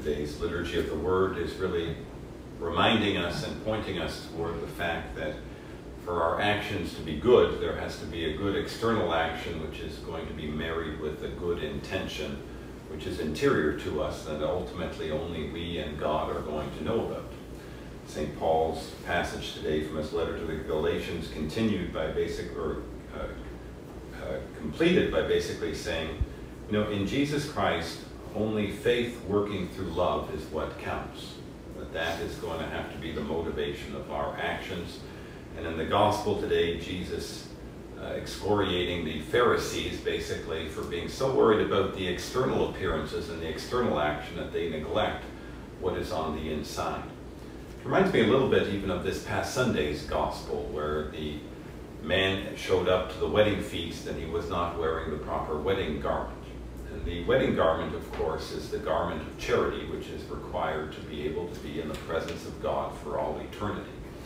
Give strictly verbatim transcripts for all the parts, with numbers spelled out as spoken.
Today's Liturgy of the Word is really reminding us and pointing us toward the fact that for our actions to be good, there has to be a good external action which is going to be married with a good intention, which is interior to us, and ultimately only we and God are going to know about. Saint Paul's passage today from his letter to the Galatians continued by basic, or uh, uh, completed by basically saying, you know, in Jesus Christ, only faith working through love is what counts. That that is going to have to be the motivation of our actions. And in the gospel today, Jesus uh, excoriating the Pharisees basically for being so worried about the external appearances and the external action that they neglect what is on the inside. It reminds me a little bit even of this past Sunday's gospel, where the man showed up to the wedding feast and he was not wearing the proper wedding garment. And the wedding garment, of course, is the garment of charity, which is required to be able to be in the presence of God for all eternity.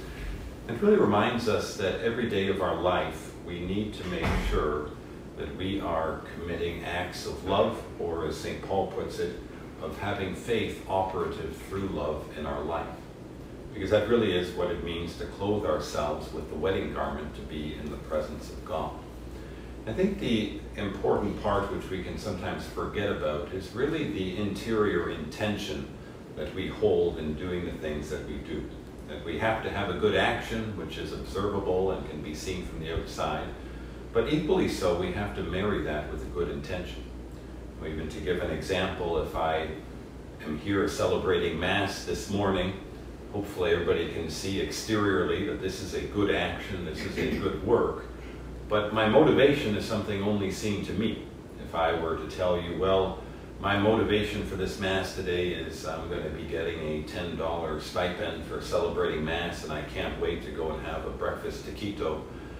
It really reminds us that every day of our life, we need to make sure that we are committing acts of love, or as Saint Paul puts it, of having faith operative through love in our life. Because that really is what it means to clothe ourselves with the wedding garment to be in the presence of God. I think the important part which we can sometimes forget about is really the interior intention that we hold in doing the things that we do. That we have to have a good action which is observable and can be seen from the outside, but equally so we have to marry that with a good intention. Even to give an example, if I am here celebrating Mass this morning, hopefully everybody can see exteriorly that this is a good action, this is a good work. But my motivation is something only seen to me. If I were to tell you, well, my motivation for this Mass today is I'm going to be getting a ten dollar stipend for celebrating Mass and I can't wait to go and have a breakfast taquito,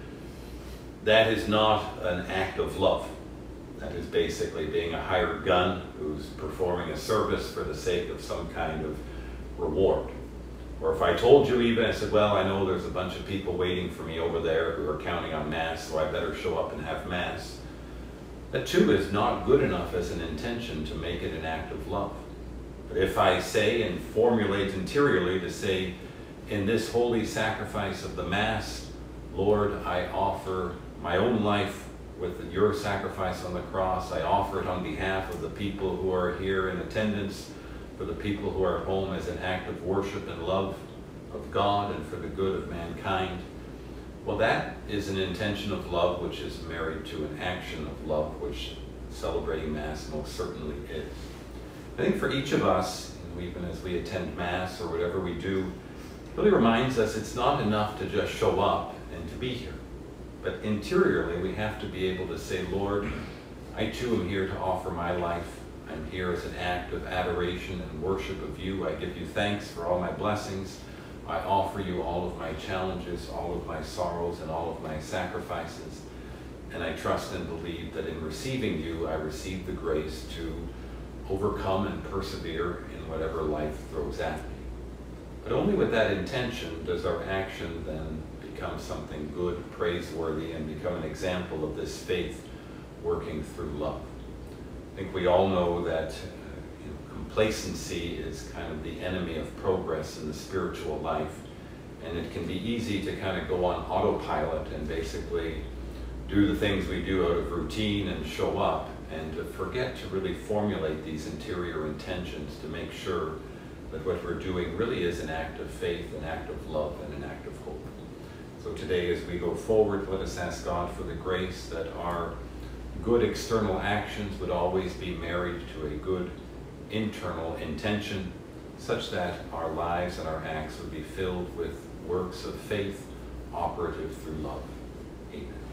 that is not an act of love. That is basically being a hired gun who's performing a service for the sake of some kind of reward. Or if I told you even, I said, well, I know there's a bunch of people waiting for me over there who are counting on Mass, so I better show up and have Mass. That too is not good enough as an intention to make it an act of love. But if I say and formulate interiorly to say, in this holy sacrifice of the Mass, Lord, I offer my own life with your sacrifice on the cross. I offer it on behalf of the people who are here in attendance, for the people who are at home, as an act of worship and love of God and for the good of mankind. Well, that is an intention of love which is married to an action of love, which celebrating Mass most certainly is. I think for each of us, even as we attend Mass or whatever we do, it really reminds us it's not enough to just show up and to be here. But interiorly, we have to be able to say, Lord, I too am here to offer my life. I'm here as an act of adoration and worship of you. I give you thanks for all my blessings. I offer you all of my challenges, all of my sorrows, and all of my sacrifices. And I trust and believe that in receiving you, I receive the grace to overcome and persevere in whatever life throws at me. But only with that intention does our action then become something good, praiseworthy, and become an example of this faith working through love. I think we all know that uh, you know, complacency is kind of the enemy of progress in the spiritual life, and it can be easy to kind of go on autopilot and basically do the things we do out of routine and show up, and to forget to really formulate these interior intentions to make sure that what we're doing really is an act of faith, an act of love, and an act of hope. So today, as we go forward, let us ask God for the grace that our good external actions would always be married to a good internal intention, such that our lives and our acts would be filled with works of faith operative through love. Amen.